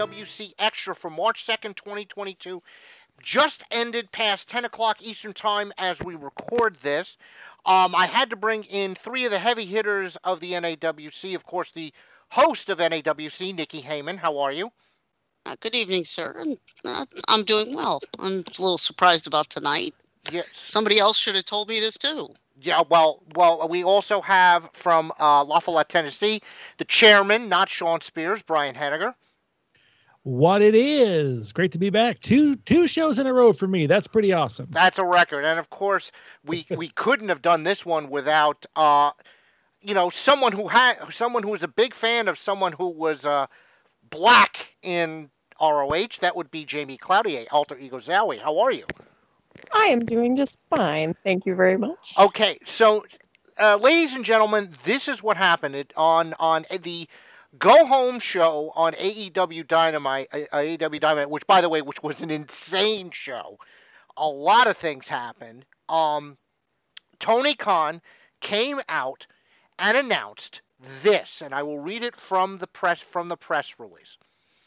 AEWC Extra for March 2nd, 2022. Just ended past 10 o'clock Eastern Time as we record this. I had to bring in three of the heavy hitters of the NAWC. Of course, the host of NAWC, Nikki Heyman. How are you? Good evening, sir. I'm doing well. I'm a little surprised about tonight. Yes. Somebody else should have told me this too. Yeah, well, we also have from La Follette, Tennessee, the chairman, not Sean Spears, Brian Henniger. What it is. Great to be back. Two shows in a row for me. That's pretty awesome. That's a record. And of course, we couldn't have done this one without someone who was a big fan of someone who was black in ROH. That would be Jamie Cloutier, Alter Ego Zowie. How are you? I am doing just fine. Thank you very much. Okay, so ladies and gentlemen, this is what happened on the Go Home show on AEW Dynamite, which, by the way, was an insane show. A lot of things happened. Tony Khan came out and announced this, and I will read it from the press release.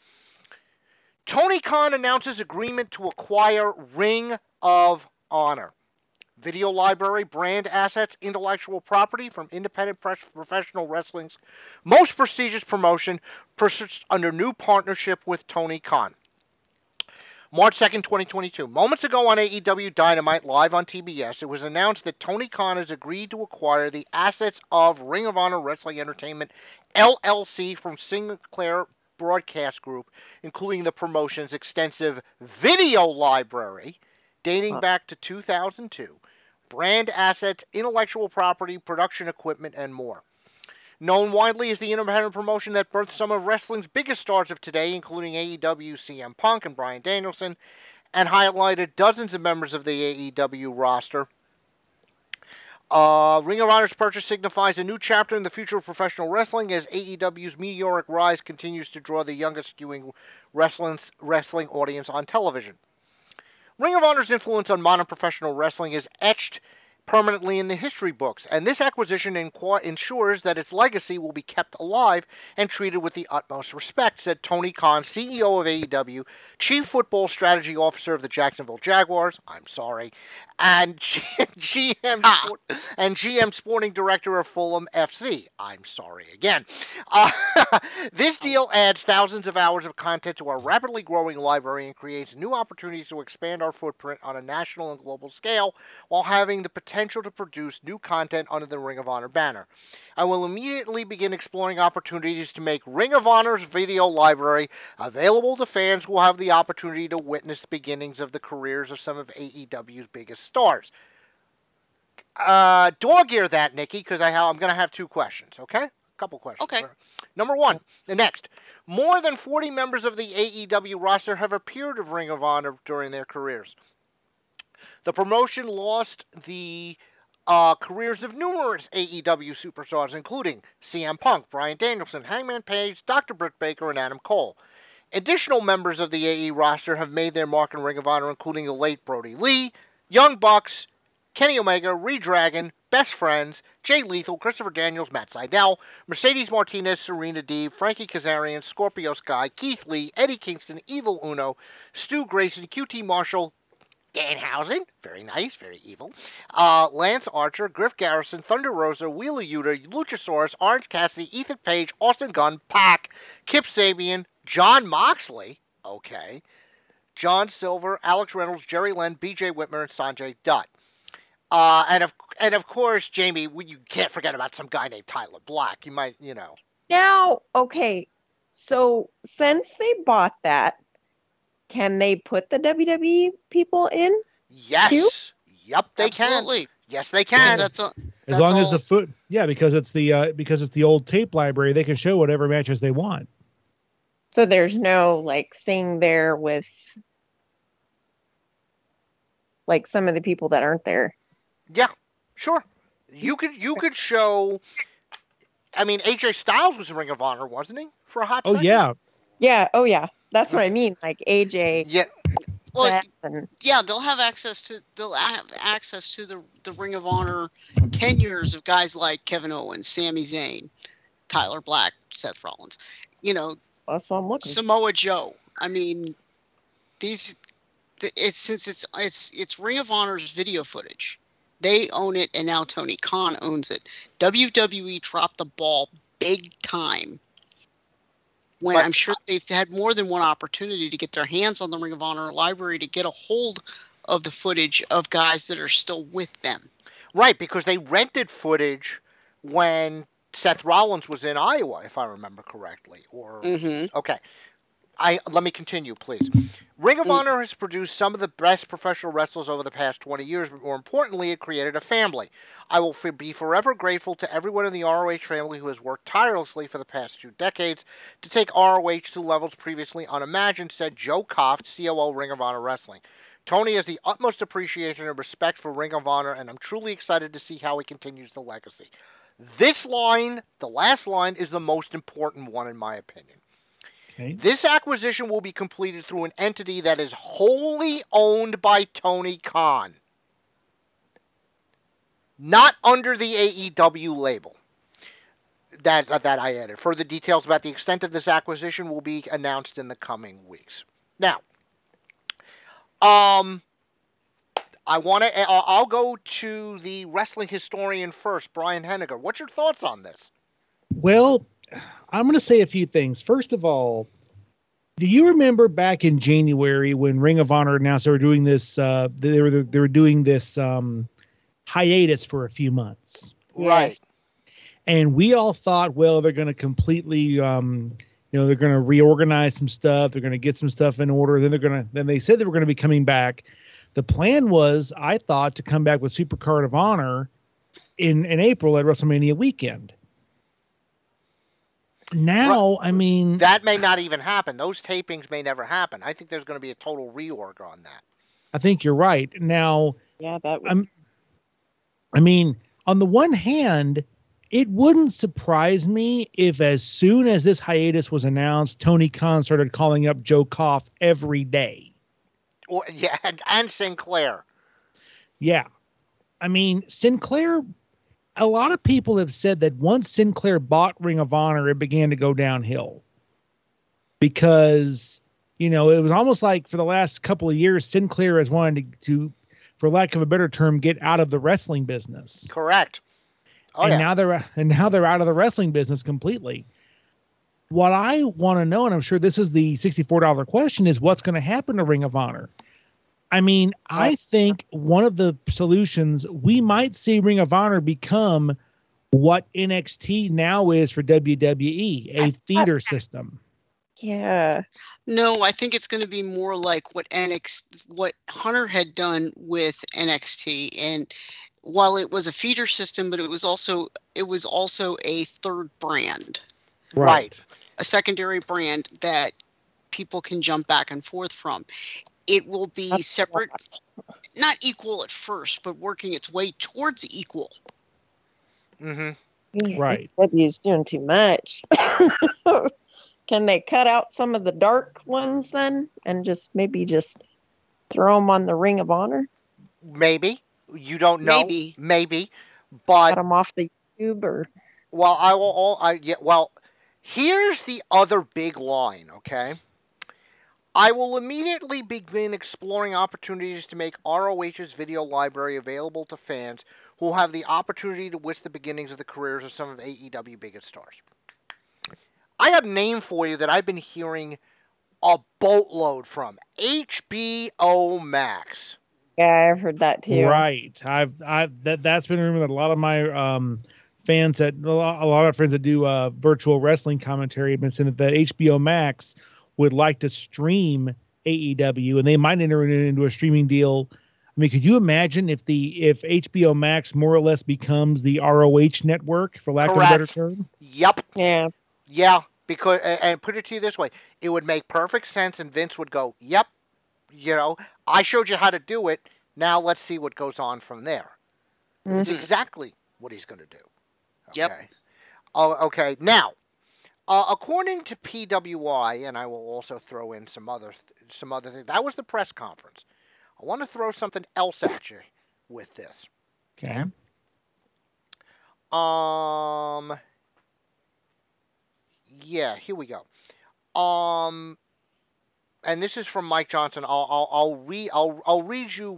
Tony Khan announces agreement to acquire Ring of Honor. Video library, brand assets, intellectual property from independent professional wrestling's most prestigious promotion purchased under new partnership with Tony Khan. March 2nd, 2022. Moments ago on AEW Dynamite live on TBS, it was announced that Tony Khan has agreed to acquire the assets of Ring of Honor Wrestling Entertainment, LLC from Sinclair Broadcast Group, including the promotion's extensive video library dating back to 2002, brand assets, intellectual property, production equipment, and more. Known widely as the independent promotion that birthed some of wrestling's biggest stars of today, including AEW, CM Punk, and Bryan Danielson, and highlighted dozens of members of the AEW roster. Ring of Honor's purchase signifies a new chapter in the future of professional wrestling as AEW's meteoric rise continues to draw the youngest skewing wrestling audience on television. Ring of Honor's influence on modern professional wrestling is etched permanently in the history books, and this acquisition ensures that its legacy will be kept alive and treated with the utmost respect, said Tony Khan, CEO of AEW, Chief Football Strategy Officer of the Jacksonville Jaguars, and GM Sporting Director of Fulham FC. I'm sorry again. This deal adds thousands of hours of content to our rapidly growing library and creates new opportunities to expand our footprint on a national and global scale while having the potential to produce new content under the Ring of Honor banner. I will immediately begin exploring opportunities to make Ring of Honor's video library available to fans who will have the opportunity to witness the beginnings of the careers of some of AEW's biggest stars. Dog ear that, Nikki, because I'm going to have two questions, okay? A couple questions. Okay. Number one, the next. More than 40 members of the AEW roster have appeared of Ring of Honor during their careers. The promotion lost the careers of numerous AEW superstars, including CM Punk, Bryan Danielson, Hangman Page, Dr. Britt Baker, and Adam Cole. Additional members of the AE roster have made their mark in Ring of Honor, including the late Brody Lee, Young Bucks, Kenny Omega, Redragon, Best Friends, Jay Lethal, Christopher Daniels, Matt Sydal, Mercedes Martinez, Serena Deeb, Frankie Kazarian, Scorpio Sky, Keith Lee, Eddie Kingston, Evil Uno, Stu Grayson, QT Marshall, Danhausen, very nice, very evil, Lance Archer, Griff Garrison, Thunder Rosa, Wheeler Yuta, Luchasaurus, Orange Cassidy, Ethan Page, Austin Gunn, Pac, Kip Sabian, John Moxley, okay, John Silver, Alex Reynolds, Jerry Lynn, BJ Whitmer, and Sanjay Dutt. And of course, Jamie, you can't forget about some guy named Tyler Black. You might, Now, okay, so since they bought that, can they put the WWE people in? Yes. Too? Yep, they Absolutely. can. Yes, they can. As long as the foot, because it's the old tape library, they can show whatever matches they want. So there's no thing there with some of the people that aren't there. Yeah, sure. You could show. I mean, AJ Styles was in Ring of Honor, wasn't he? For a hot second? Yeah. Yeah. Oh yeah. That's what I mean. AJ. Yeah. Well, yeah, they'll have access to the Ring of Honor tenures of guys like Kevin Owens, Sami Zayn, Tyler Black, Seth Rollins. That's what I'm looking. Samoa Joe. I mean, since it's Ring of Honor's video footage. They own it, and now Tony Khan owns it. WWE dropped the ball big time. When I'm sure they've had more than one opportunity to get their hands on the Ring of Honor library to get a hold of the footage of guys that are still with them. Right, because they rented footage when Seth Rollins was in Iowa, if I remember correctly. Okay. Let me continue, please. Ring of Honor has produced some of the best professional wrestlers over the past 20 years, but more importantly, it created a family. I will be forever grateful to everyone in the ROH family who has worked tirelessly for the past 2 decades to take ROH to levels previously unimagined, said Joe Koft, COO Ring of Honor Wrestling. Tony has the utmost appreciation and respect for Ring of Honor, and I'm truly excited to see how he continues the legacy. This line, the last line, is the most important one in my opinion. Okay. This acquisition will be completed through an entity that is wholly owned by Tony Khan, not under the AEW label that I added. Further details about the extent of this acquisition will be announced in the coming weeks. Now, I'll go to the wrestling historian first, Brian Henniger. What's your thoughts on this? Well, I'm going to say a few things. First of all, do you remember back in January when Ring of Honor announced they were doing this? They were doing this hiatus for a few months, right? Yes. And we all thought, well, they're going to completely, they're going to reorganize some stuff. They're going to get some stuff in order. Then they said they were going to be coming back. The plan was, I thought, to come back with Supercard of Honor in April at WrestleMania weekend. Now, I mean, that may not even happen. Those tapings may never happen. I think there's going to be a total reorg on that. I think you're right. Now, yeah, that would. I mean, on the one hand, it wouldn't surprise me if as soon as this hiatus was announced, Tony Khan started calling up Joe Koff every day. Well, yeah, and Sinclair. Yeah. I mean, Sinclair, a lot of people have said that once Sinclair bought Ring of Honor, it began to go downhill. Because, it was almost like for the last couple of years, Sinclair has wanted to, for lack of a better term, get out of the wrestling business. Correct. Now they're out of the wrestling business completely. What I want to know, and I'm sure this is the $64 question, is what's going to happen to Ring of Honor. I mean, I think one of the solutions, we might see Ring of Honor become what NXT now is for WWE, a feeder system. Yeah. No, I think it's going to be more like what Hunter had done with NXT. And while it was a feeder system, but it was also a third brand. Right. A secondary brand that people can jump back and forth from. It will be separate, not equal at first, but working its way towards equal. Mm-hmm. Right. AEW is doing too much. Can they cut out some of the dark ones then and maybe just throw them on the Ring of Honor? Maybe. You don't know. Maybe. But cut them off the YouTube or. Well, here's the other big line. Okay. I will immediately begin exploring opportunities to make ROH's video library available to fans who will have the opportunity to witness the beginnings of the careers of some of AEW biggest stars. I have a name for you that I've been hearing a boatload from. HBO Max. Yeah, I've heard that too. Right. That's been rumored that a lot of my fans a lot of friends that do virtual wrestling commentary have been saying that HBO Max would like to stream AEW, and they might enter into a streaming deal. I mean, could you imagine if HBO Max more or less becomes the ROH network, for lack of a better term? Yep. Yeah. Yeah, because, and put it to you this way, it would make perfect sense, and Vince would go, yep, I showed you how to do it, now let's see what goes on from there. Mm-hmm. It's exactly what he's going to do. Okay. Yep. Okay, now, according to PWI, and I will also throw in some other things, that was the press conference. I want to throw something else at you with this. Okay. Yeah, here we go. and this is from Mike Johnson. I'll read you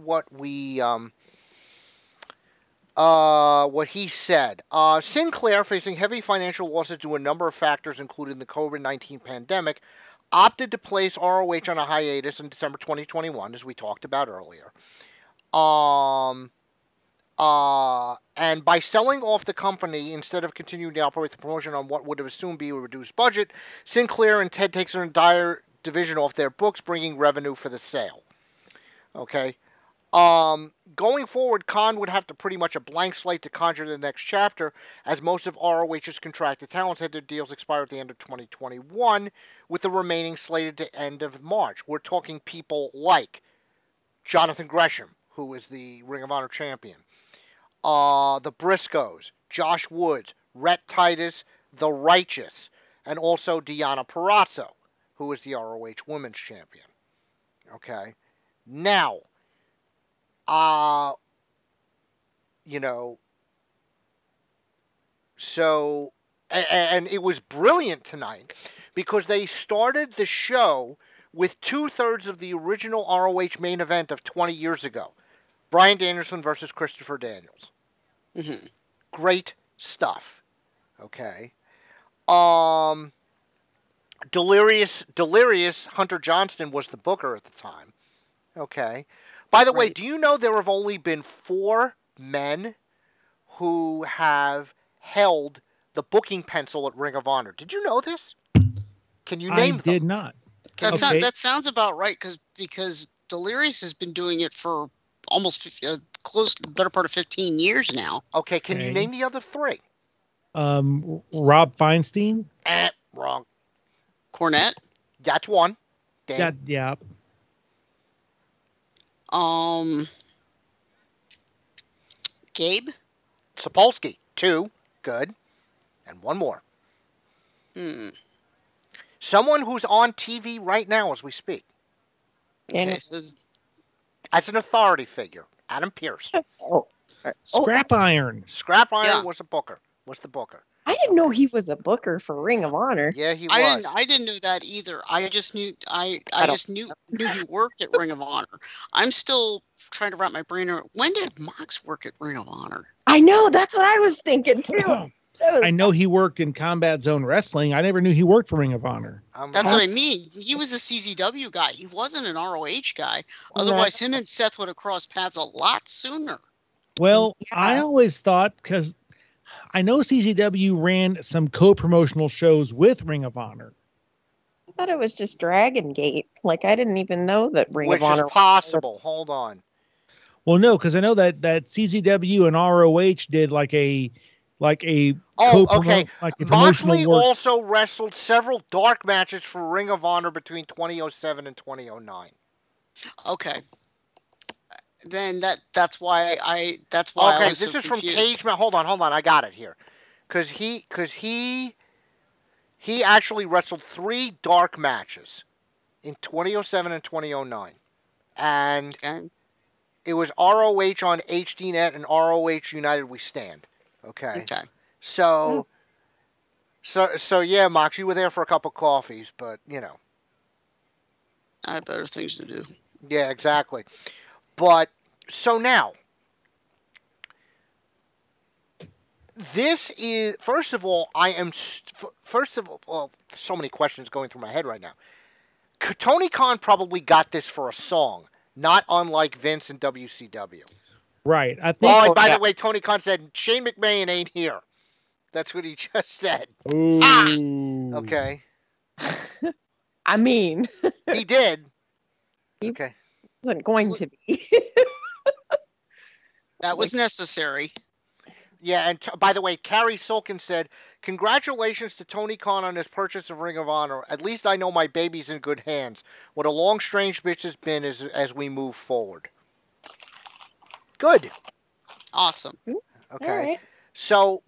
what he said. Sinclair, facing heavy financial losses due to a number of factors, including the COVID-19 pandemic, opted to place ROH on a hiatus in December 2021, as we talked about earlier. And by selling off the company instead of continuing to operate the promotion on what would have assumed be a reduced budget, Sinclair and Ted takes an entire division off their books, bringing revenue for the sale. Okay. Going forward, Khan would have to pretty much a blank slate to conjure the next chapter, as most of ROH's contracted talents had their deals expire at the end of 2021, with the remaining slated to end of March. We're talking people like Jonathan Gresham, who is the Ring of Honor champion, the Briscoes, Josh Woods, Rhett Titus, The Righteous, and also Deonna Purrazzo, who is the ROH Women's Champion. Okay. Now, so, and it was brilliant tonight because they started the show with 2/3 of the original ROH main event of 20 years ago. Bryan Danielson versus Christopher Daniels. Mm-hmm. Great stuff. Okay. Delirious Hunter Johnston was the booker at the time. Okay. By the way, do you know there have only been 4 men who have held the booking pencil at Ring of Honor? Did you know this? Can you name them? I did not. That sounds about right because Delirious has been doing it for almost close to the better part of 15 years now. Okay, can you name the other 3? Rob Feinstein? Wrong. Cornette? That's one. Yeah. Gabe? Sapolsky. 2. Good. And one more. Someone who's on TV right now as we speak. Okay, as an authority figure. Adam Pearce. Scrap Iron. Scrap Iron was the booker. I didn't know he was a booker for Ring of Honor. Yeah, he was. I didn't know that either. I just knew he worked at Ring of Honor. I'm still trying to wrap my brain around. When did Mox work at Ring of Honor? I know, that's what I was thinking too. I know he worked in Combat Zone Wrestling. I never knew he worked for Ring of Honor. That's what I mean. He was a CZW guy. He wasn't an ROH guy. Otherwise, him and Seth would have crossed paths a lot sooner. Well, I always thought, because I know CZW ran some co-promotional shows with Ring of Honor. I thought it was just Dragon Gate. Like, I didn't even know that Ring of Honor. Which is possible. Hold on. Well, no, because I know that CZW and ROH did like a okay. Moxley also wrestled several dark matches for Ring of Honor between 2007 and 2009. Okay. Then that's why I was this is from Cage Match. Hold on, I got it here. Because he actually wrestled 3 dark matches in 2007 and 2009. And it was ROH on HDNet and ROH United We Stand. Okay. So yeah, Mox, you were there for a couple coffees, but I have better things to do. Yeah, exactly. But so now, this is first of all, so many questions going through my head right now. Tony Khan probably got this for a song, not unlike Vince and WCW. Right. I think. Oh, and by the way, Tony Khan said Shane McMahon ain't here. That's what he just said. Ooh. Okay. I mean, he did. Okay. Wasn't going to be. That was necessary. Yeah, and by the way, Carrie Sulkin said, "Congratulations to Tony Khan on his purchase of Ring of Honor. At least I know my baby's in good hands. What a long, strange bitch has been as we move forward." Good. Awesome. Okay. Right. So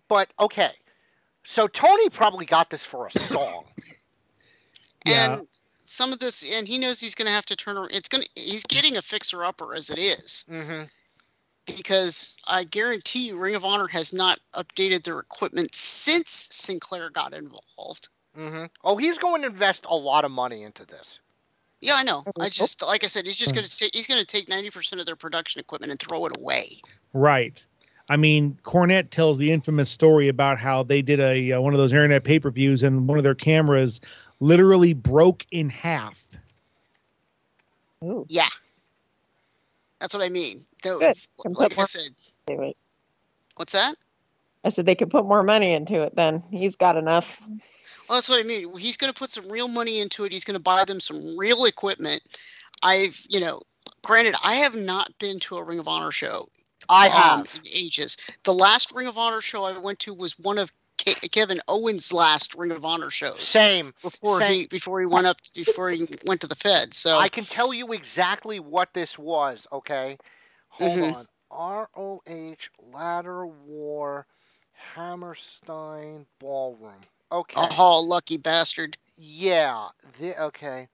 Tony probably got this for a song. And some of this, and he knows he's going to have to turn around. He's getting a fixer-upper as it is. Mm-hmm. Because I guarantee you Ring of Honor has not updated their equipment since Sinclair got involved. Oh, he's going to invest a lot of money into this. Yeah, I know. I just, like I said, he's going to take 90% of their production equipment and throw it away. Right. I mean, Cornette tells the infamous story about how they did a one of those internet pay-per-views and one of their cameras literally broke in half. Ooh. Yeah. That's what I mean. Good. Like I said. What's that? I said they could put more money into it then. He's got enough. Well, that's what I mean. He's going to put some real money into it. He's going to buy them some real equipment. Granted, I have not been to a Ring of Honor show. I have. In ages. The last Ring of Honor show I went to was one of Kevin Owens' last Ring of Honor shows. Same. Before he went to the Fed. So I can tell you exactly what this was. Okay, hold on. ROH Ladder War Hammerstein Ballroom. Okay. Oh, lucky bastard. Yeah. Okay.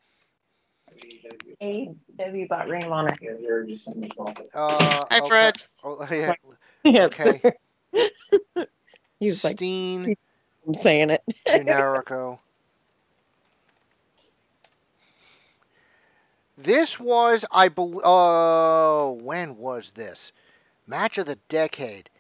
AEW bought Ring of Honor. Hi, Fred. Oh, yeah. Yes. Okay. He's like, Steen. I'm saying it. Generico. This was, I believe. Oh, when was this? Match of the decade.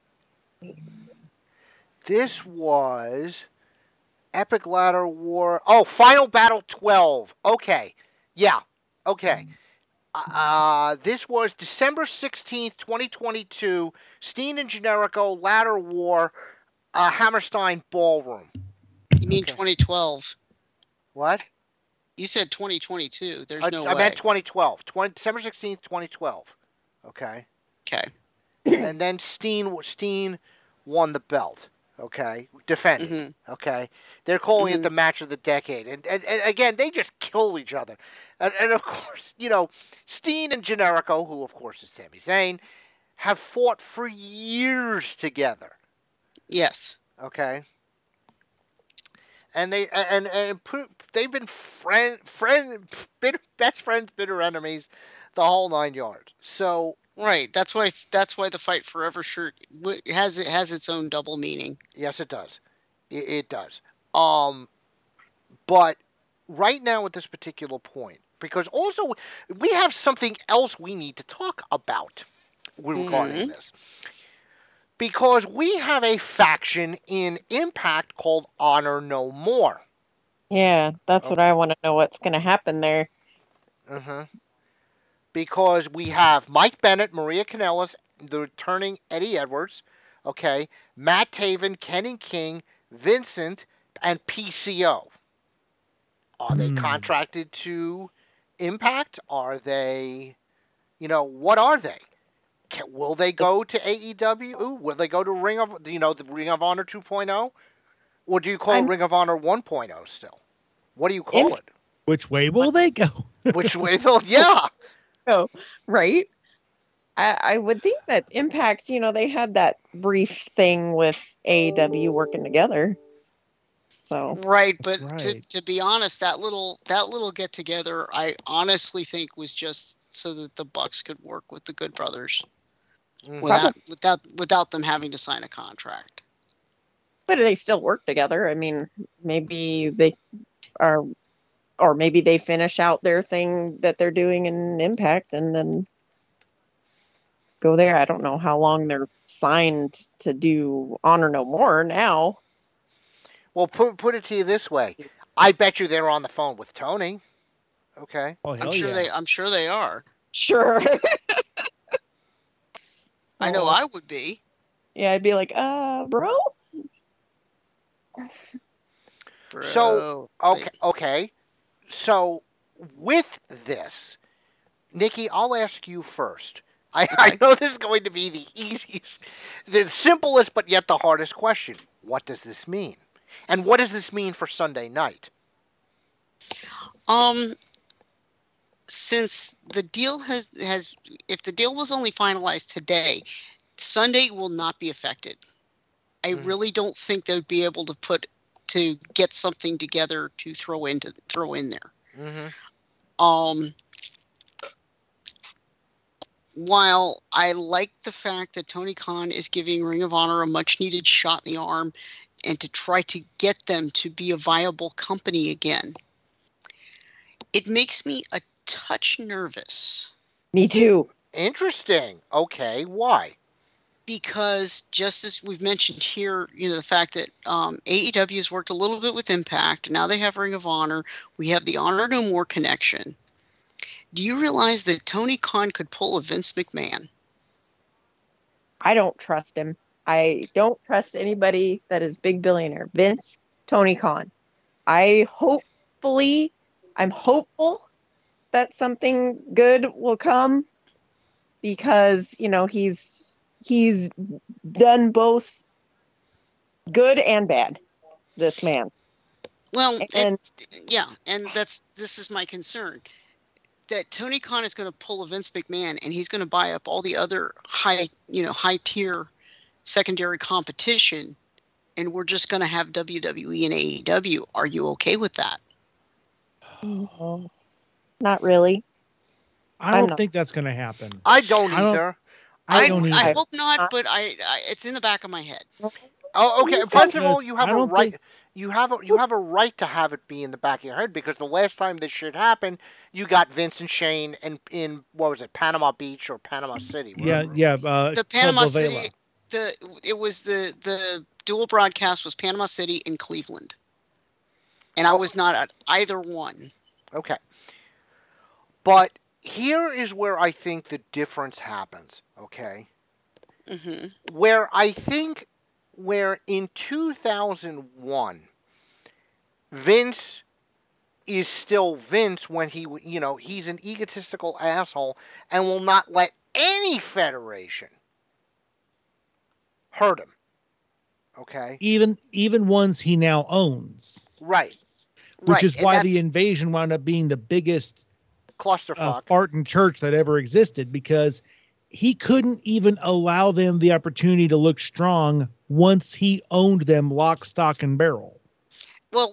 This was Epic Ladder War. Oh, Final Battle 12. Okay. Yeah. Okay. This was December 16th, 2022. Steen and Generico Ladder War Hammerstein Ballroom. You mean 2012? What? You said 2022. There's no way. I meant 2012. December 16th, 2012. Okay. Okay. And then Steen won the belt. Okay. Defended. Mm-hmm. Okay. They're calling it the match of the decade. And again, they just kill each other. And of course, Steen and Generico, who of course is Sami Zayn, have fought for years together. Yes. Okay. And they've been best friends, bitter enemies, the whole 9 yards. So right, that's why the Fight Forever shirt has its own double meaning. Yes, it does. It does. But right now at this particular point, because also we have something else we need to talk about regarding this. Because we have a faction in Impact called Honor No More. Yeah, that's what I want to know. What's going to happen there? Because we have Mike Bennett, Maria Kanellis, the returning Eddie Edwards, okay, Matt Taven, Kenny King, Vincent, and PCO. Are they contracted to Impact? Are they, what are they? Will they go to AEW? Will they go to the Ring of Honor 2.0? Or do you call it Ring of Honor 1.0 still? What do you call it? Which way will they go? Which way they'll, yeah. Oh, right. I would think that Impact, they had that brief thing with AEW working together. So right, but to be honest, that little get together, I honestly think was just so that the Bucks could work with the Good Brothers, without them having to sign a contract. But they still work together. I mean, maybe they are, or maybe they finish out their thing that they're doing in Impact and then go there. I don't know how long they're signed to do Honor No More now. Well, put it to you this way. I bet you they're on the phone with Tony. Okay. Oh, I'm sure they are. Sure. I know I would be. Yeah, I'd be like, bro. So, okay. So, with this, Nikki, I'll ask you first. I know this is going to be the easiest, the simplest, but yet the hardest question. What does this mean? And what does this mean for Sunday night? Since the deal has if the deal was only finalized today, Sunday will not be affected. I really don't think they'd be able to get something together to throw in there. While I like the fact that Tony Khan is giving Ring of Honor a much needed shot in the arm and to try to get them to be a viable company again. It makes me a touch nervous. Me too. Interesting. Okay, why? Because just as we've mentioned here, the fact that AEW has worked a little bit with Impact. Now they have Ring of Honor. We have the Honor No More connection. Do you realize that Tony Khan could pull a Vince McMahon? I don't trust him. I don't trust anybody that is big billionaire. Vince, Tony Khan. I'm hopeful that something good will come because, he's done both good and bad, this man. Well, and this is my concern. That Tony Khan is going to pull a Vince McMahon and he's going to buy up all the other high tier secondary competition, and we're just going to have WWE and AEW. Are you okay with that? No, not really. I don't think that's going to happen. I don't either. I don't either. I hope not, but I it's in the back of my head. Oh, okay. First of all, you have I a don't right. think- You have a right to have it be in the back of your head, because the last time this shit happened, you got Vince and Shane in what was it, Panama Beach or Panama City? Yeah. The Panama Club City. Vela. The dual broadcast was Panama City and Cleveland, and I was not at either one. Okay. But here is where I think the difference happens. Okay. Mm-hmm. Where in 2001, Vince is still Vince when he's an egotistical asshole and will not let any federation hurt him. Okay? Even ones he now owns, Right. which is why the invasion wound up being the biggest Clusterfuck. fart in church that ever existed, because he couldn't even allow them the opportunity to look strong once he owned them lock, stock, and barrel. Well,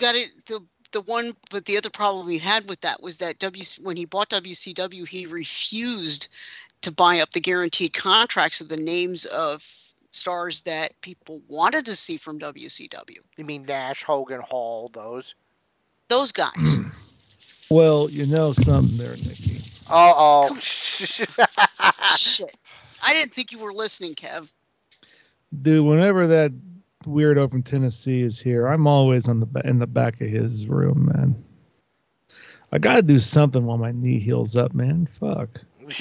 the other problem we had with that was that when he bought WCW, he refused to buy up the guaranteed contracts of the names of stars that people wanted to see from WCW. You mean Nash, Hogan, Hall, those? Those guys. Well, you know something there, Nikki. Uh-oh. Shit. I didn't think you were listening, Kev. Dude, whenever that weirdo from Tennessee is here, I'm always in the back of his room, man. I got to do something while my knee heals up, man. Fuck.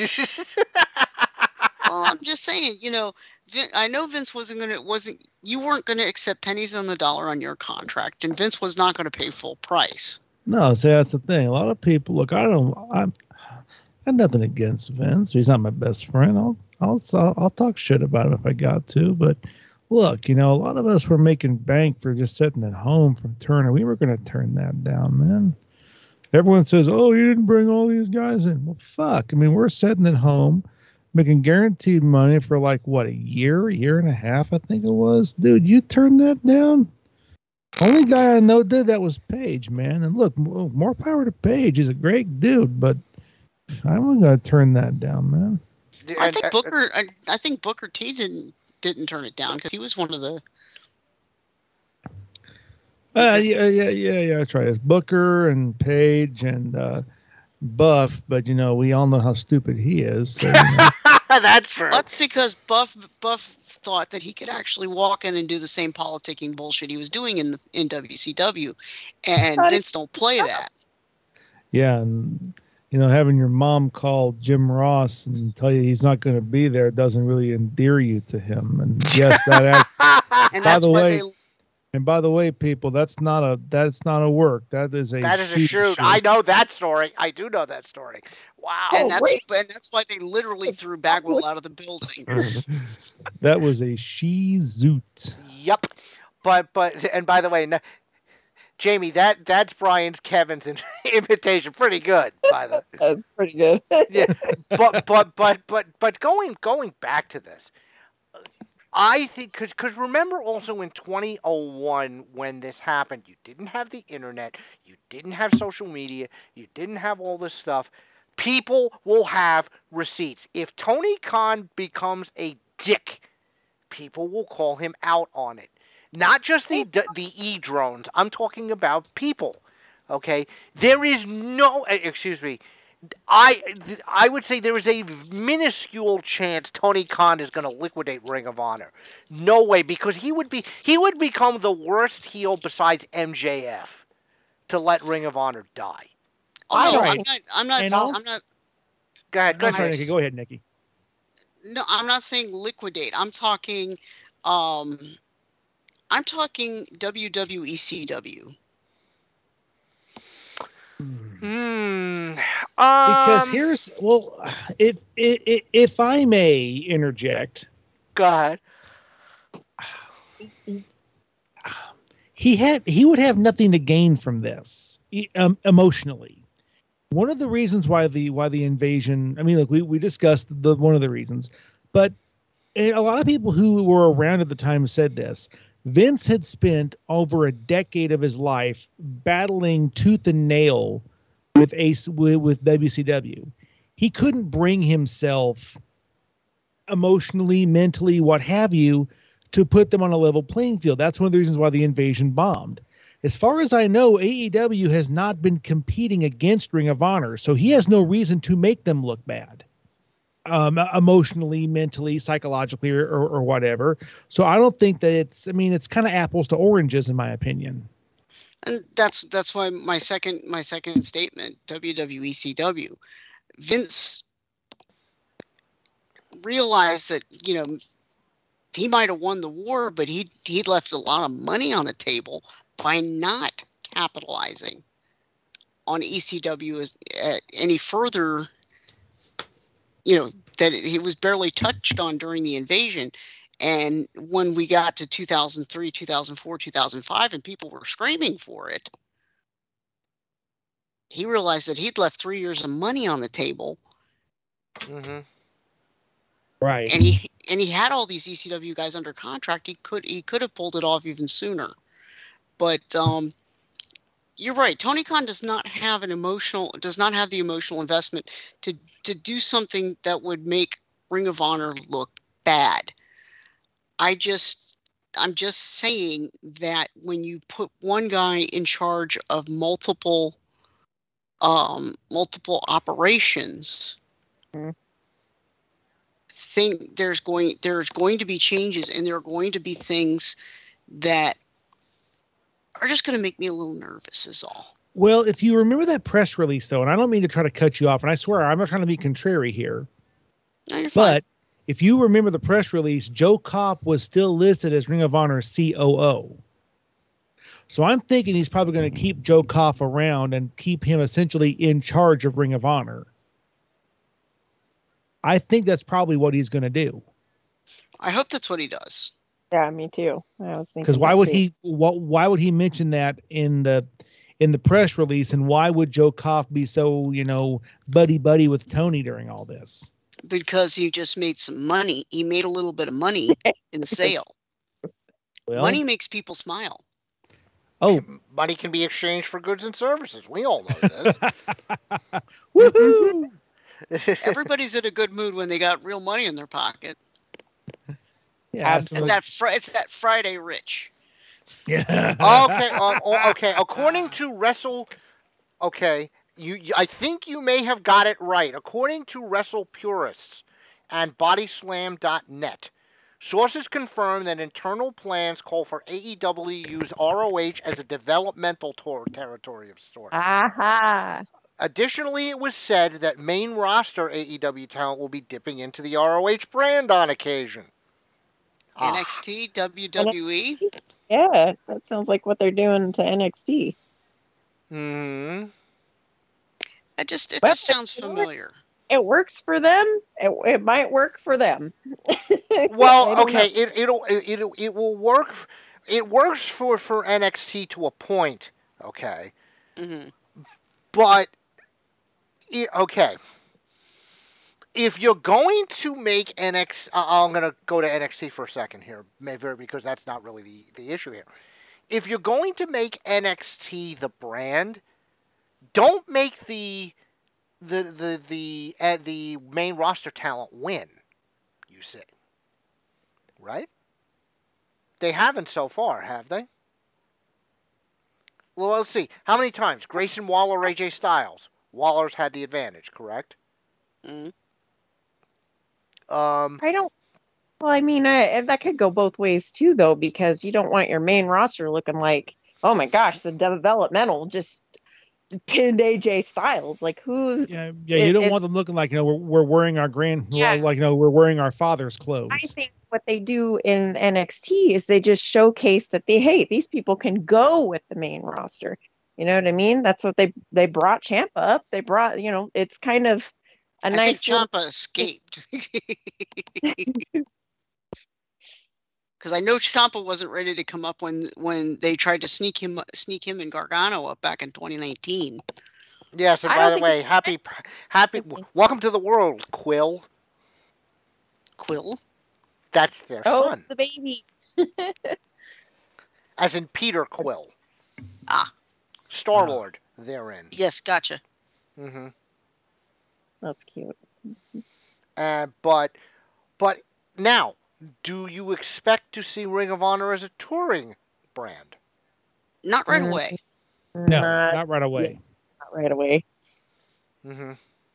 Well, I'm just saying, I know Vince you weren't going to accept pennies on the dollar on your contract, and Vince was not going to pay full price. No, see, that's the thing. A lot of people, look, I got nothing against Vince. He's not my best friend. I'll talk shit about him if I got to, but look, a lot of us were making bank for just sitting at home from Turner. We were going to turn that down, man. Everyone says, oh, you didn't bring all these guys in. Well, fuck. I mean, we're sitting at home making guaranteed money for a year and a half, I think it was. Dude, you turned that down? Only guy I know did that was Paige, man. And look, more power to Paige. He's a great dude, but I'm going to turn that down, man. I think Booker T didn't turn it down because he was one of the. Yeah. That's right. It's Booker and Paige and Buff, but we all know how stupid he is. So, That's true. That's because Buff thought that he could actually walk in and do the same politicking bullshit he was doing in WCW, and Vince don't play that. Yeah, and having your mom call Jim Ross and tell you he's not going to be there doesn't really endear you to him. And yes, and that's why And by the way, people, that's not a work. That is a shoot. I know that story. I do know that story. Wow. And that's why they literally threw Bagwell out of the building. That was a she-zoot. Yep. But and by the way, Jamie, that's Kevin's imitation. Pretty good, by the. That's pretty good. Yeah. But going back to this. I think, because remember also in 2001 when this happened, you didn't have the internet, you didn't have social media, you didn't have all this stuff. People will have receipts. If Tony Khan becomes a dick, people will call him out on it. Not just the E drones. I'm talking about people. Okay, there is no. Excuse me. I would say there is a minuscule chance Tony Khan is going to liquidate Ring of Honor. No way, because he would become the worst heel besides MJF to let Ring of Honor die. Oh no, Right. I'm not. Go ahead, I'm sorry, Nikki. Go ahead, Nikki. No, I'm not saying liquidate. I'm talking WWE CW. Because here's if I may interject. Go ahead. He would have nothing to gain from this emotionally. One of the reasons why the invasion. I mean, look, we discussed one of the reasons, but a lot of people who were around at the time said this. Vince had spent over a decade of his life battling tooth and nail with WCW. He couldn't bring himself emotionally, mentally, what have you, to put them on a level playing field. That's one of the reasons why the invasion bombed. As far as I know, AEW has not been competing against Ring of Honor, so he has no reason to make them look bad. Emotionally, mentally, psychologically, or whatever. So I don't think that it's kind of apples to oranges in my opinion. And that's why my second statement, WWE CW, Vince realized that, he might have won the war, but he'd left a lot of money on the table by not capitalizing on ECW any further. That it was barely touched on during the invasion. And when we got to 2003, 2004, 2005, and people were screaming for it, he realized that he'd left 3 years of money on the table. Mm-hmm. Right. And he had all these ECW guys under contract. He could have pulled it off even sooner. But you're right. Tony Khan does not have the emotional investment to do something that would make Ring of Honor look bad. I'm just saying that when you put one guy in charge of multiple operations, there's going to be changes, and there are going to be things that are just going to make me a little nervous is all. Well, if you remember that press release, though, and I don't mean to try to cut you off, and I swear I'm not trying to be contrary here. No, you're but fine. If you remember the press release, Joe Kopp was still listed as Ring of Honor's COO. So I'm thinking he's probably going to keep Joe Kopp around and keep him essentially in charge of Ring of Honor. I think that's probably what he's going to do. I hope that's what he does. Yeah, me too. I was thinking. Because why would he mention that in the press release, and why would Joe Koff be so buddy with Tony during all this? Because he just made some money. He made a little bit of money in the sale. Well, money makes people smile. Oh, money can be exchanged for goods and services. We all know this. Woohoo! Everybody's in a good mood when they got real money in their pocket. Yeah, it's that Friday rich. Yeah. Okay. According to I think you may have got it right. According to Wrestle Purists and BodySlam.net, sources confirm that internal plans call for AEW to use ROH as a developmental territory of sorts. Aha. Additionally, it was said that main roster AEW talent will be dipping into the ROH brand on occasion. NXT, WWE? Yeah, that sounds like what they're doing to NXT. Hmm. It just sounds familiar. It works for them. It might work for them. Well, okay, it will work. It works for NXT to a point, okay. Mm-hmm. But okay, if you're going to make NXT, I'm going to go to NXT for a second here, because that's not really the issue here. If you're going to make NXT the brand, don't make the main roster talent win. You say, right? They haven't so far, have they? Well, let's see. How many times? Grayson Waller, AJ Styles. Waller's had the advantage, correct? Mm. I don't. Well, I mean, that could go both ways too, though, because you don't want your main roster looking like, oh my gosh, the developmental just pinned AJ Styles. Like, who's? Yeah. You don't want them looking like we're wearing our we're wearing our father's clothes. I think what they do in NXT is they just showcase that these people can go with the main roster. You know what I mean? That's what they brought Ciampa up. They brought, it's kind of a nice. I think Ciampa escaped. Because I know Ciampa wasn't ready to come up when they tried to sneak him and Gargano up back in 2019. Yes, and by the way, happy, welcome to the world, Quill. Quill? That's their son. The baby. As in Peter Quill. Ah. Star-Lord, therein. Yes, gotcha. Mm-hmm. That's cute. But now, do you expect to see Ring of Honor as a touring brand? Not right away. No, not right away. Yeah, not right away. Mm-hmm.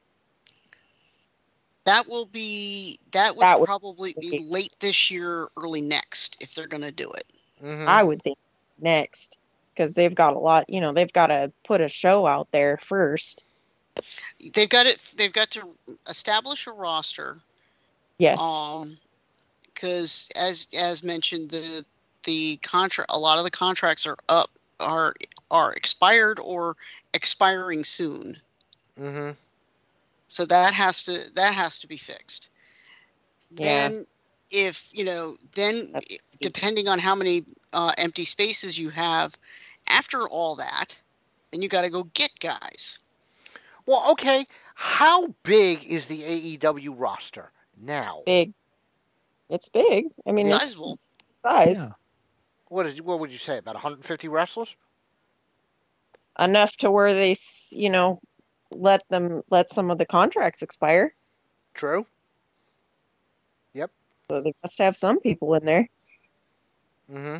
That would probably be late this year, early next, if they're going to do it. Mm-hmm. I would think next, because they've got a lot. They've got to put a show out there first. They've got to establish a roster. Yes. Because as mentioned, the contract, a lot of the contracts are expired or expiring soon. Mm-hmm. So that has to be fixed. Yeah. Then depending on how many empty spaces you have after all that, then you got to go get guys. Well, okay. How big is the AEW roster now? Big. It's big. I mean, sizable. It's size. Yeah. What would you say? About 150 wrestlers? Enough to where they, let some of the contracts expire. True. Yep. So they must have some people in there. Mm-hmm.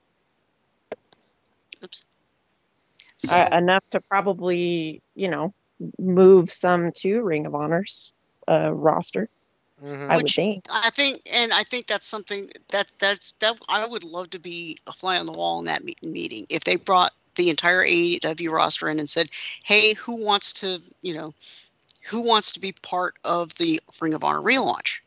Oops. Enough to probably, move some to Ring of Honor's roster. Mm-hmm. I would think. I think that's something that I would love to be a fly on the wall in that meeting if they brought the entire AEW roster in and said, "Hey, who wants to be part of the Ring of Honor relaunch?"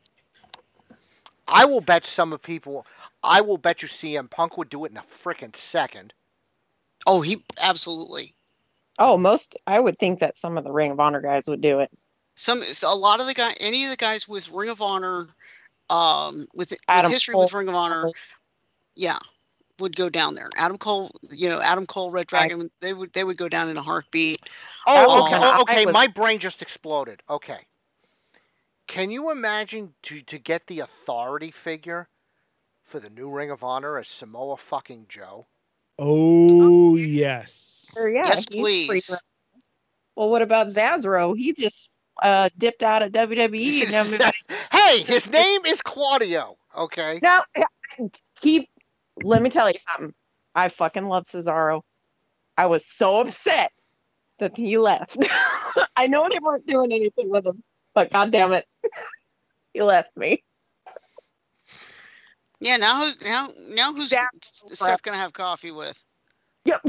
I will bet I will bet you CM Punk would do it in a frickin' second. Oh, he absolutely. Oh, I would think that some of the Ring of Honor guys would do it. Any of the guys with Ring of Honor, with history Cole, with Ring of Honor, yeah, would go down there. Adam Cole, Red Dragon, they would go down in a heartbeat. Okay. My brain just exploded. Okay. Can you imagine to get the authority figure for the new Ring of Honor as Samoa fucking Joe? Oh, yes. Yeah, yes, please. Well, what about Zazro? He just dipped out of WWE. And everybody... Hey, his name is Claudio. Okay. No, let me tell you something. I fucking love Cesaro. I was so upset that he left. I know they weren't doing anything with him, but God damn it, he left me. Yeah, now who's Seth gonna have coffee with? Yep,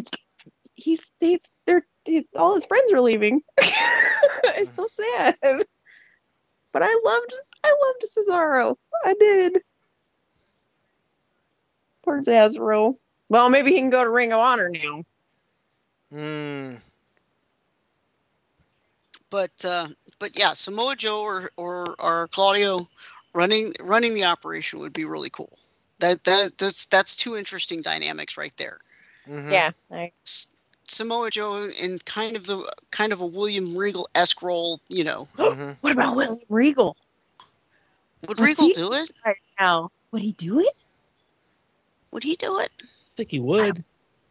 all his friends are leaving. It's so sad. But I loved Cesaro. I did. Poor Cesaro. Well, maybe he can go to Ring of Honor now. But yeah, Samoa Joe or Claudio running the operation would be really cool. That's two interesting dynamics right there. Mm-hmm. Yeah. Samoa Joe in kind of a William Regal-esque role, Mm-hmm. What about William Regal? Would Regal do it? Right now. Would he do it? Would he do it? I think he would.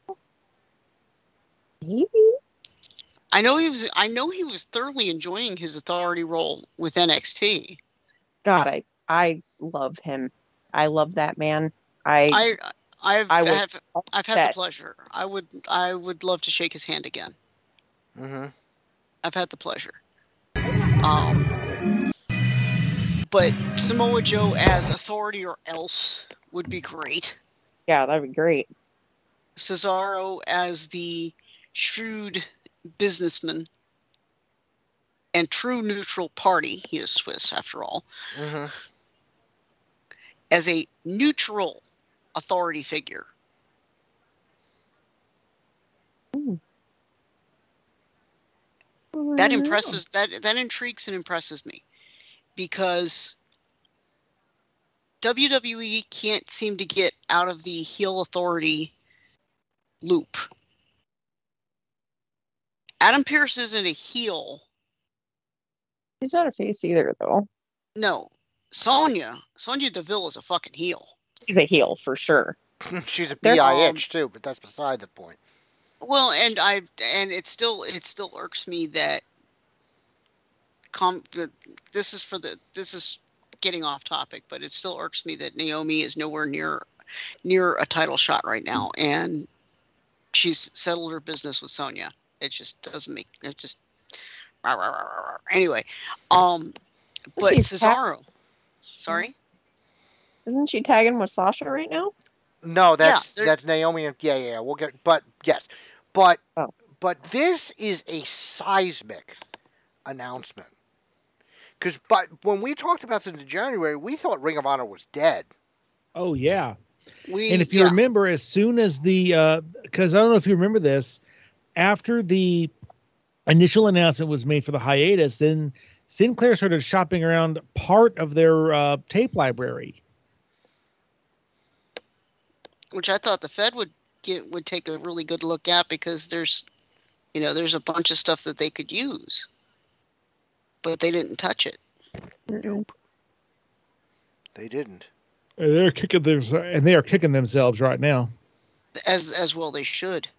Maybe. I know he was thoroughly enjoying his authority role with NXT. God, I love him. I love that man. I've I would had the upset. pleasure. I would love to shake his hand again. Mm-hmm. I've had the pleasure. But Samoa Joe as Authority or Else would be great. Yeah, that'd be great. Cesaro as the shrewd businessman and true neutral party. He is Swiss, after all. Mm-hmm. As a neutral authority figure. That impresses that intrigues and impresses me, because WWE can't seem to get out of the heel authority loop. Adam Pearce isn't a heel. He's not a face either, though. No. Sonya Deville is a fucking heel. He's a heel for sure. She's a bitch too, but that's beside the point. Well, and it still irks me that this is getting off topic, but it still irks me that Naomi is nowhere near a title shot right now, and she's settled her business with Sonya. It just doesn't make it just. Anyway, but Cesaro. Sorry. Isn't she tagging with Sasha right now? No, that's Naomi. And yeah. We'll get, but yes, but this is a seismic announcement. But when we talked about this in January, we thought Ring of Honor was dead. Oh yeah. And if you remember, as soon as because I don't know if you remember this, after the initial announcement was made for the hiatus, then Sinclair started shopping around part of their tape library, which I thought the Fed would take a really good look at, because there's a bunch of stuff that they could use, but they didn't touch it. Nope. They didn't. They're kicking they are kicking themselves right now. As well they should.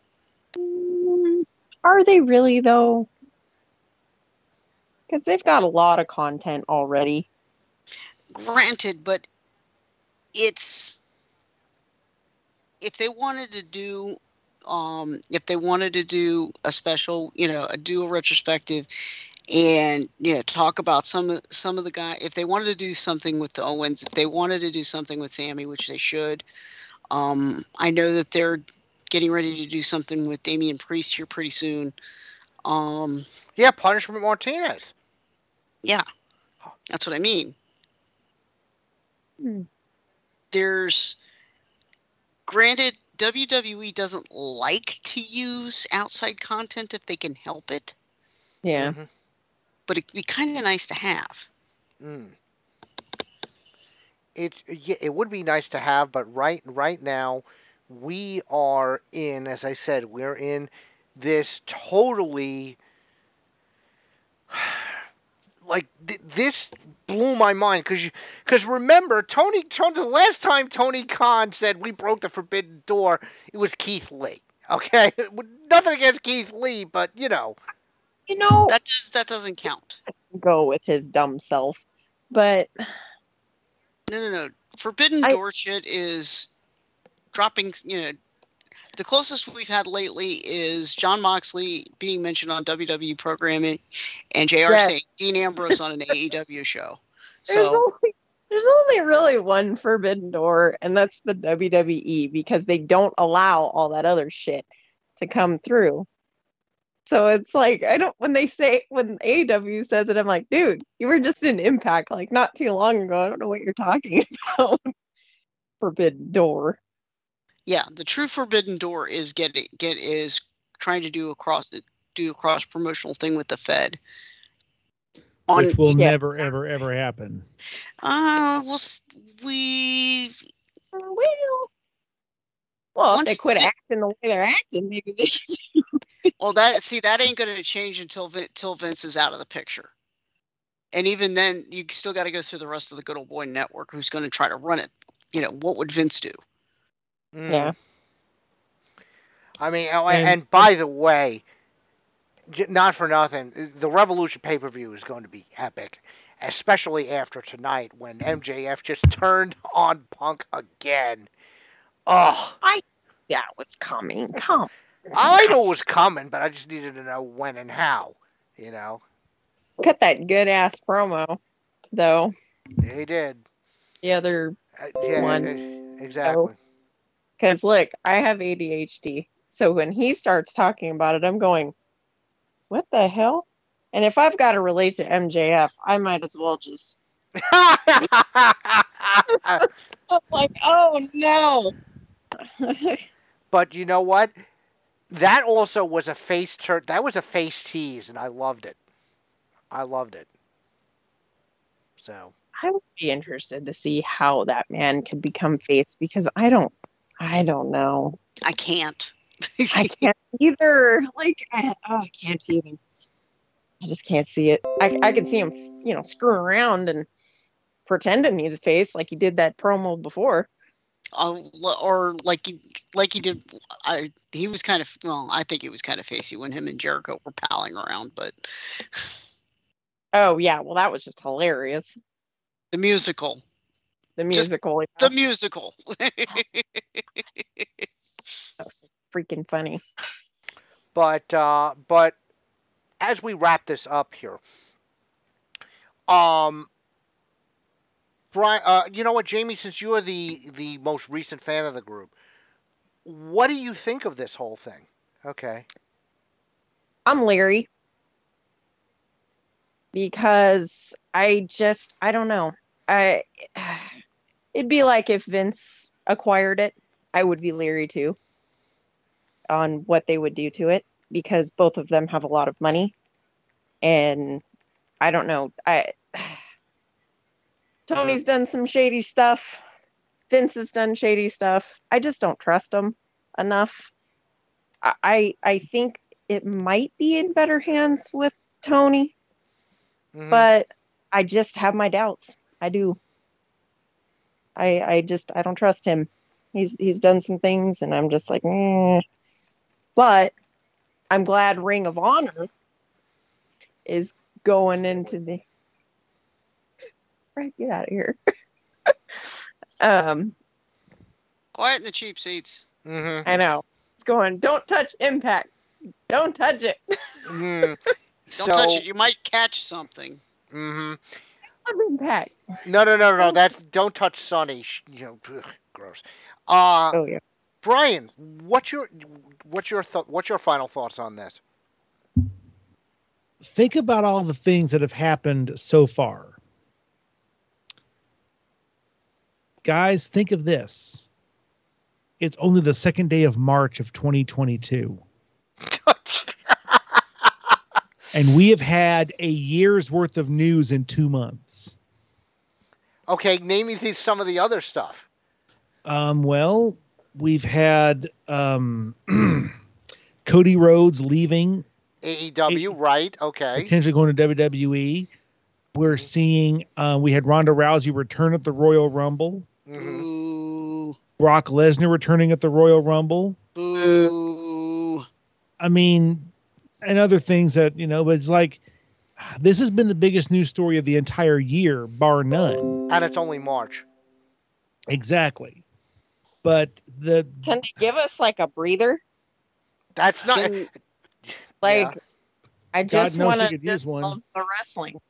Are they really though? Because they've got a lot of content already. Granted, but it's if they wanted to do a special, do a retrospective, and talk about some of the guys, if they wanted to do something with the Owens, if they wanted to do something with Sammy, which they should. I know that they're getting ready to do something with Damian Priest here pretty soon. Yeah, Punishment Martinez. Yeah, that's what I mean. There's, granted, WWE doesn't like to use outside content if they can help it. Yeah. Mm-hmm. But it'd be kind of nice to have. It would be nice to have, but right now we are in, as I said, we're in this totally this blew my mind, because remember Tony the last time Tony Khan said we broke the forbidden door, it was Keith Lee. Okay, nothing against Keith Lee, but that doesn't count. Go with his dumb self, but no. Forbidden Door shit is dropping. The closest we've had lately is Jon Moxley being mentioned on WWE programming, and JR saying Dean Ambrose on an AEW show. There's only really one Forbidden Door, and that's the WWE, because they don't allow all that other shit to come through. So it's like, when AEW says it, I'm like, dude, you were just in Impact like not too long ago. I don't know what you're talking about. Forbidden Door. Yeah, the true Forbidden Door is is trying to do a cross promotional thing with the Fed, which will never ever happen. Well, if they quit acting the way they're acting, maybe they should. Well, that ain't going to change until Vince is out of the picture. And even then, you still got to go through the rest of the good old boy network who's going to try to run it. What would Vince do? Yeah. I mean, and by the way, not for nothing, the Revolution pay-per-view is going to be epic, especially after tonight when MJF just turned on Punk again. Oh, That was coming. Come. I know it was coming, but I just needed to know when and how. You know, Cut that good ass promo, though. he did. The other Yeah, one. exactly. Because look, I have ADHD. So when he starts talking about it, I'm going, what the hell? And if I've got to relate to MJF, I might as well just. I'm like, oh no. But you know what? That also was a face turn. That was a face tease, and I loved it. So I would be interested to see how that man could become face because I don't know. I can't. I can't either. Like, I can't even. I just can't see it. I could see him, screwing around and pretending he's a face like he did that promo before. Or like he did. He was kind of, well, I think he was kind of facey when him and Jericho were palling around, but. Oh yeah, well that was just hilarious. The musical. The musical. The musical. That was freaking funny. But as we wrap this up here, Brian, you know what, Jamie, since you are the most recent fan of the group, what do you think of this whole thing? Okay. I'm leery because I don't know. It'd be like if Vince acquired it, I would be leery too on what they would do to it because both of them have a lot of money and I don't know. Tony's done some shady stuff. Vince has done shady stuff. I just don't trust them enough. I think it might be in better hands with Tony, but I just have my doubts. I do. I don't trust him. He's done some things, and I'm just like, But I'm glad Ring of Honor is going into the. Right, get out of here. Quiet in the cheap seats. Mm-hmm. I know. It's going. Don't touch Impact. Don't touch it. Don't touch it. You might catch something. Mm-hmm. Impact. No. That's don't touch Sonny. Gross. Oh yeah. Brian, what's your final thoughts on this? Think about all the things that have happened so far. Guys, think of this. It's only the second day of March of 2022. And we have had a year's worth of news in 2 months. Okay, name me some of the other stuff. Well, we've had Cody Rhodes leaving AEW, right? Okay. Potentially going to WWE. We're seeing we had Ronda Rousey return at the Royal Rumble. Boo. Brock Lesnar returning at the Royal Rumble. Boo. I mean, and other things that, but it's like, this has been the biggest news story of the entire year, bar none. And it's only March. Exactly. But Can they give us like a breather? That's not... Like, yeah. I just want to use one. love the wrestling.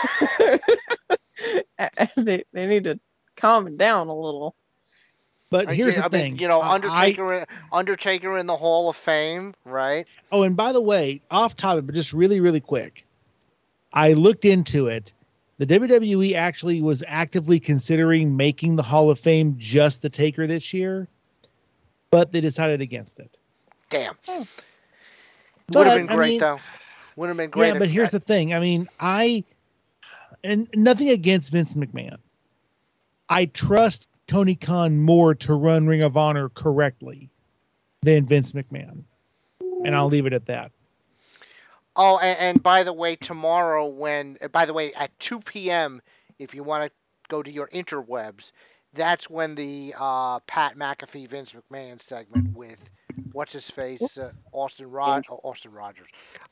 they need to calm it down a little. But here's the thing. Undertaker in the Hall of Fame, right? Oh, and by the way, off topic, but just really, really quick. I looked into it. The WWE actually was actively considering making the Hall of Fame just the Taker this year, but they decided against it. Damn. Oh. Would have been great, though. Would have been great. Yeah, but here's the thing. I mean, and nothing against Vince McMahon. I trust Tony Khan more to run Ring of Honor correctly than Vince McMahon. And I'll leave it at that. Oh, and by the way, tomorrow at 2 p.m., if you want to go to your interwebs, that's when the Pat McAfee, Vince McMahon segment with what's his face, Austin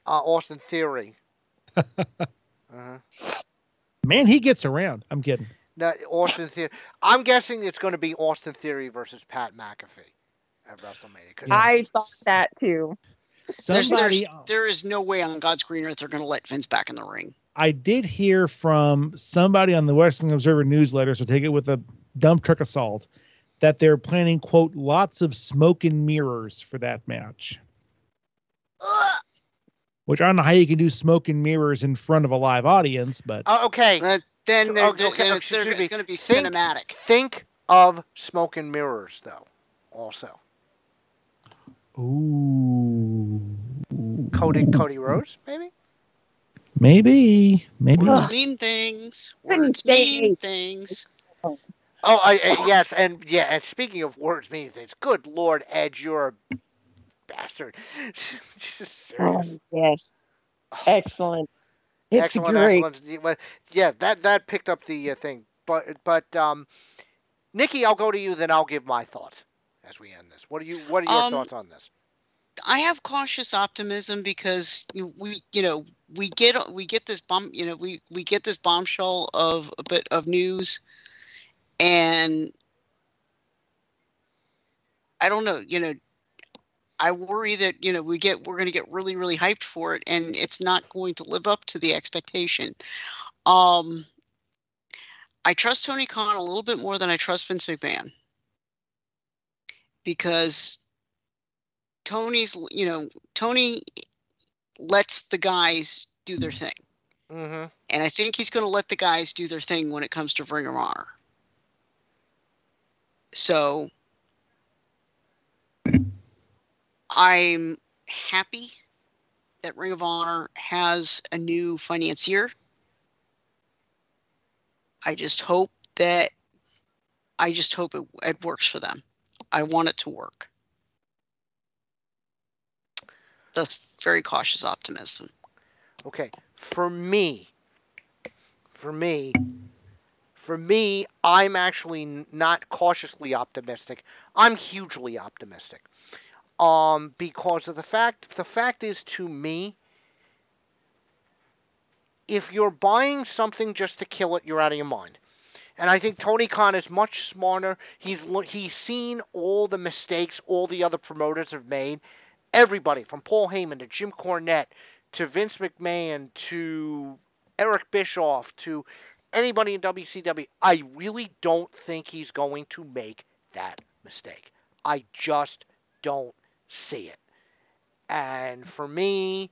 Theory. Man, he gets around. I'm kidding. No, Austin Theory. I'm guessing it's going to be Austin Theory versus Pat McAfee at WrestleMania. 'Cause Yeah. I thought that too. There is no way on God's green earth they're going to let Vince back in the ring. I did hear from somebody on the Wrestling Observer newsletter, so take it with a dump truck of salt, that they're planning, quote, lots of smoke and mirrors for that match. Which I don't know how you can do smoke and mirrors in front of a live audience, but okay. Then Okay, it's going to be cinematic. Think of smoke and mirrors, though, also. ooh, Cody Rhodes, maybe? maybe. Words mean things. Words mean things. Oh, yes, and speaking of words meaning things, good Lord, Edge, you're a bastard. Just serious. Yes. Excellent. It's Excellent. great. Yeah, that picked up the thing. But Nikki, I'll go to you, then I'll give my thoughts as we end this. What are your thoughts on this? I have cautious optimism because we get this we get this bombshell of a bit of news, and I don't know, I worry that we're going to get really, really hyped for it, and it's not going to live up to the expectation. I trust Tony Khan a little bit more than I trust Vince McMahon, because Tony lets the guys do their thing, Mm-hmm. and I think he's going to let the guys do their thing when it comes to Ring of Honor. So I'm happy that Ring of Honor has a new financier. I just hope it works for them. I want it to work. That's very cautious optimism. Okay. For me, I'm actually not cautiously optimistic. I'm hugely optimistic. Because of the fact is, to me, if you're buying something just to kill it, you're out of your mind. And I think Tony Khan is much smarter. He's seen all the mistakes all the other promoters have made. Everybody from Paul Heyman to Jim Cornette to Vince McMahon to Eric Bischoff to anybody in WCW. I really don't think he's going to make that mistake. I just don't see it. And for me,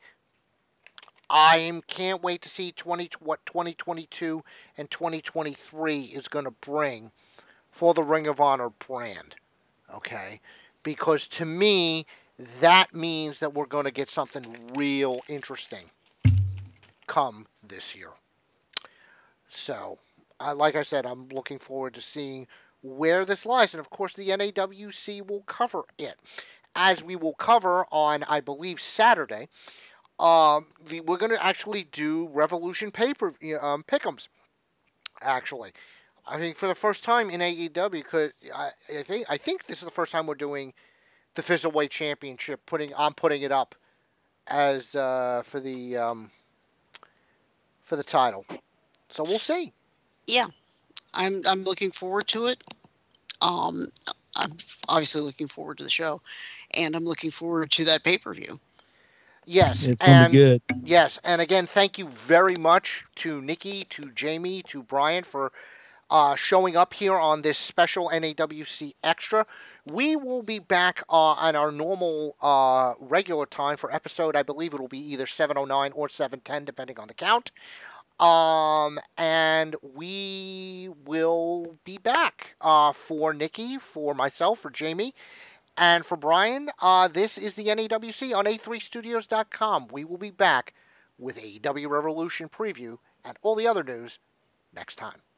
I can't wait to see what 2022 and 2023 is going to bring for the Ring of Honor brand. Okay? Because to me, that means that we're going to get something real interesting come this year. So, like I said, I'm looking forward to seeing where this lies. And of course, the NAWC will cover it. As we will cover on, I believe, Saturday, we're going to actually do Revolution pick'ems. Actually, I think for the first time in AEW, because I think this is the first time we're doing the Fizzleweight Championship. I'm putting it up as for the title. So we'll see. Yeah, I'm looking forward to it. I'm obviously looking forward to the show, and I'm looking forward to that pay-per-view. Yes, it's gonna be good. Yes, and again, thank you very much to Nikki, to Jamie, to Brian for showing up here on this special NAWC Extra. We will be back on our normal regular time for episode. I believe it will be either 7:09 or 7:10, depending on the count. And we will be back for Nikki, for myself, for Jamie, and for Brian. This is the NAWC on A3Studios.com. We will be back with AEW Revolution preview and all the other news next time.